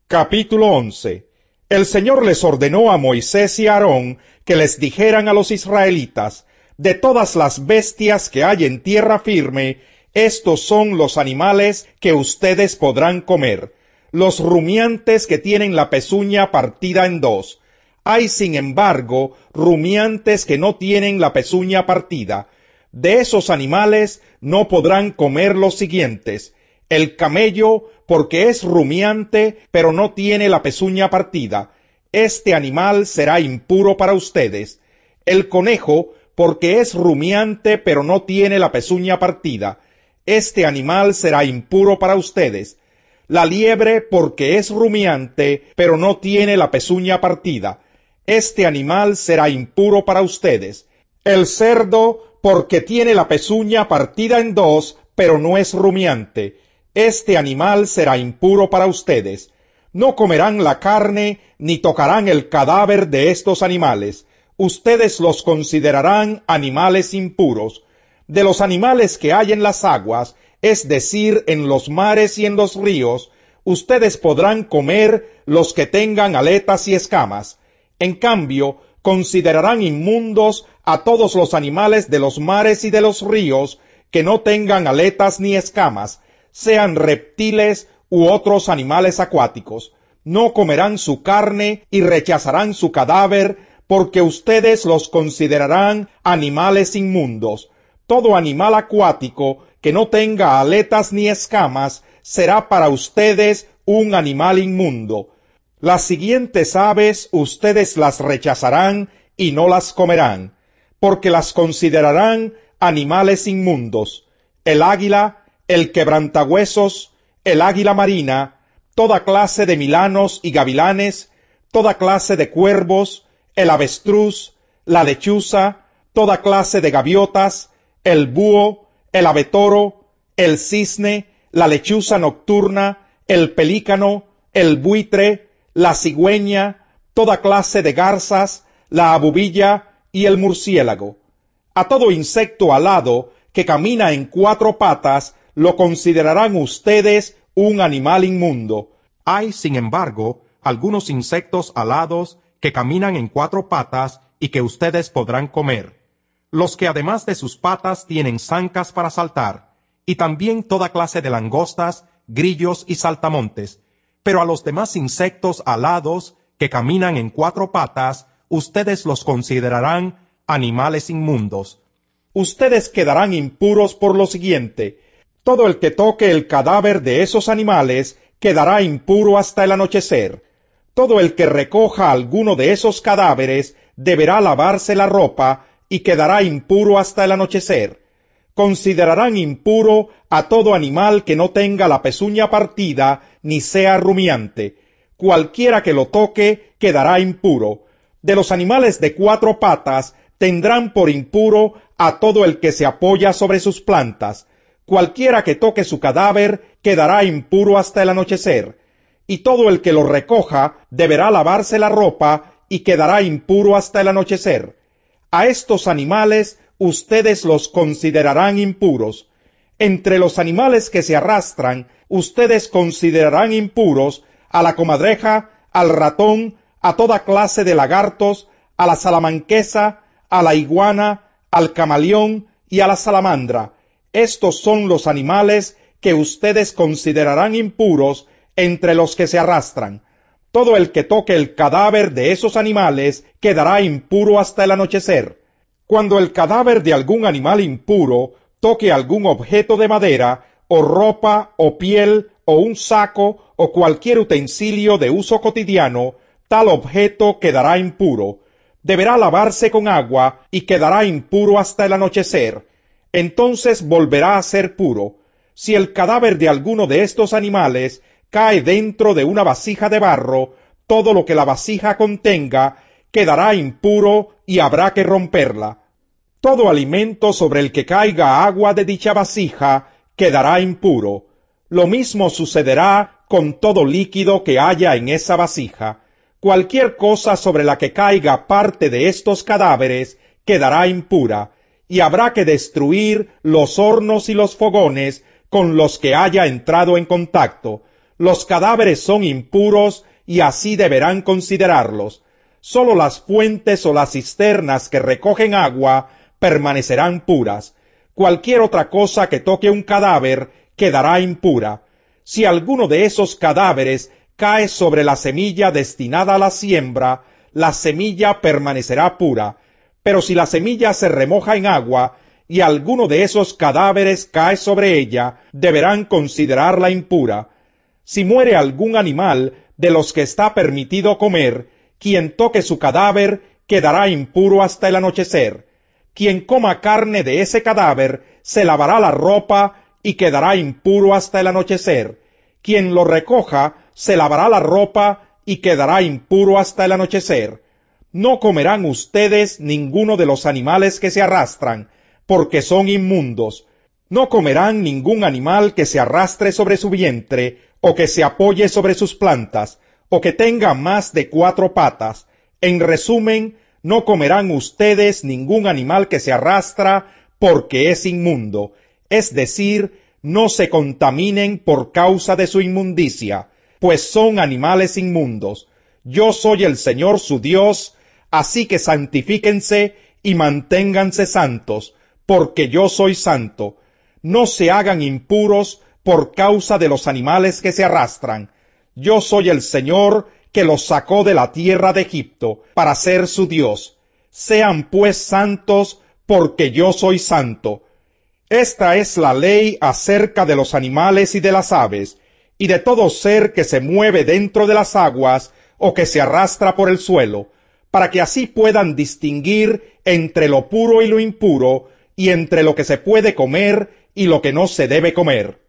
Capítulo 11. El Señor les ordenó a Moisés y a Aarón que les dijeran a los israelitas: de todas las bestias que hay en tierra firme, estos son los animales que ustedes podrán comer: los rumiantes que tienen la pezuña partida en dos. Hay, sin embargo, rumiantes que no tienen la pezuña partida. De esos animales no podrán comer los siguientes: el camello, porque es rumiante, pero no tiene la pezuña partida. Este animal será impuro para ustedes. El conejo, porque es rumiante, pero no tiene la pezuña partida. Este animal será impuro para ustedes. La liebre, porque es rumiante, pero no tiene la pezuña partida. Este animal será impuro para ustedes. El cerdo, porque tiene la pezuña partida en dos, pero no es rumiante. Este animal será impuro para ustedes. No comerán la carne, ni tocarán el cadáver de estos animales. Ustedes los considerarán animales impuros. De los animales que hay en las aguas, es decir, en los mares y en los ríos, ustedes podrán comer los que tengan aletas y escamas. En cambio, considerarán inmundos a todos los animales de los mares y de los ríos que no tengan aletas ni escamas, sean reptiles u otros animales acuáticos. No comerán su carne y rechazarán su cadáver, porque ustedes los considerarán animales inmundos. Todo animal acuático que no tenga aletas ni escamas será para ustedes un animal inmundo. Las siguientes aves ustedes las rechazarán y no las comerán, porque las considerarán animales inmundos: el águila, el quebrantahuesos, el águila marina, toda clase de milanos y gavilanes, toda clase de cuervos, el avestruz, la lechuza, toda clase de gaviotas, el búho, el abetoro, el cisne, la lechuza nocturna, el pelícano, el buitre, la cigüeña, toda clase de garzas, la abubilla y el murciélago. A todo insecto alado que camina en cuatro patas lo considerarán ustedes un animal inmundo. Hay, sin embargo, algunos insectos alados que caminan en cuatro patas y que ustedes podrán comer: los que además de sus patas tienen zancas para saltar, y también toda clase de langostas, grillos y saltamontes. Pero a los demás insectos alados que caminan en cuatro patas, ustedes los considerarán animales inmundos. Ustedes quedarán impuros por lo siguiente: todo el que toque el cadáver de esos animales quedará impuro hasta el anochecer. Todo el que recoja alguno de esos cadáveres deberá lavarse la ropa y quedará impuro hasta el anochecer. Considerarán impuro a todo animal que no tenga la pezuña partida ni sea rumiante. Cualquiera que lo toque quedará impuro. De los animales de cuatro patas tendrán por impuro a todo el que se apoya sobre sus plantas. Cualquiera que toque su cadáver quedará impuro hasta el anochecer. Y todo el que lo recoja deberá lavarse la ropa y quedará impuro hasta el anochecer. A estos animales ustedes los considerarán impuros. Entre los animales que se arrastran, ustedes considerarán impuros a la comadreja, al ratón, a toda clase de lagartos, a la salamanquesa, a la iguana, al camaleón y a la salamandra. Estos son los animales que ustedes considerarán impuros entre los que se arrastran. Todo el que toque el cadáver de esos animales quedará impuro hasta el anochecer. Cuando el cadáver de algún animal impuro toque algún objeto de madera, o ropa, o piel, o un saco, o cualquier utensilio de uso cotidiano, tal objeto quedará impuro. Deberá lavarse con agua y quedará impuro hasta el anochecer. Entonces volverá a ser puro. Si el cadáver de alguno de estos animales cae dentro de una vasija de barro, todo lo que la vasija contenga quedará impuro y habrá que romperla. Todo alimento sobre el que caiga agua de dicha vasija quedará impuro. Lo mismo sucederá con todo líquido que haya en esa vasija. Cualquier cosa sobre la que caiga parte de estos cadáveres quedará impura, y habrá que destruir los hornos y los fogones con los que haya entrado en contacto. Los cadáveres son impuros y así deberán considerarlos. Sólo las fuentes o las cisternas que recogen agua permanecerán puras. Cualquier otra cosa que toque un cadáver quedará impura. Si alguno de esos cadáveres cae sobre la semilla destinada a la siembra, la semilla permanecerá pura. Pero si la semilla se remoja en agua y alguno de esos cadáveres cae sobre ella, deberán considerarla impura. Si muere algún animal de los que está permitido comer, quien toque su cadáver quedará impuro hasta el anochecer. Quien coma carne de ese cadáver se lavará la ropa y quedará impuro hasta el anochecer. Quien lo recoja se lavará la ropa y quedará impuro hasta el anochecer. No comerán ustedes ninguno de los animales que se arrastran, porque son inmundos. No comerán ningún animal que se arrastre sobre su vientre, o que se apoye sobre sus plantas, o que tenga más de 4 patas. En resumen, no comerán ustedes ningún animal que se arrastra, porque es inmundo. Es decir, no se contaminen por causa de su inmundicia, pues son animales inmundos. Yo soy el Señor su Dios, así que santifíquense y manténganse santos, porque yo soy santo. No se hagan impuros por causa de los animales que se arrastran. Yo soy el Señor que los sacó de la tierra de Egipto para ser su Dios. Sean pues santos, porque yo soy santo. Esta es la ley acerca de los animales y de las aves, y de todo ser que se mueve dentro de las aguas o que se arrastra por el suelo, para que así puedan distinguir entre lo puro y lo impuro, y entre lo que se puede comer y lo que no se debe comer.